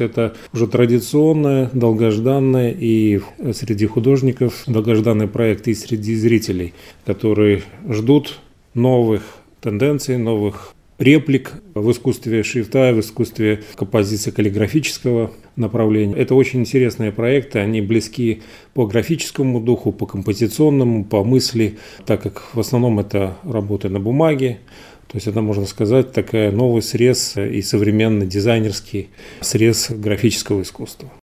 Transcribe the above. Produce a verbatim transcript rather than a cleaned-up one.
Это уже традиционное, долгожданное и среди художников долгожданный проект, и среди зрителей, которые ждут новых тенденций, новых реплик в искусстве шрифта, в искусстве композиции каллиграфического направления. Это очень интересные проекты, они близки по графическому духу, по композиционному, по мысли, так как в основном это работа на бумаге. То есть это, можно сказать, такая новый срез и современный дизайнерский срез графического искусства.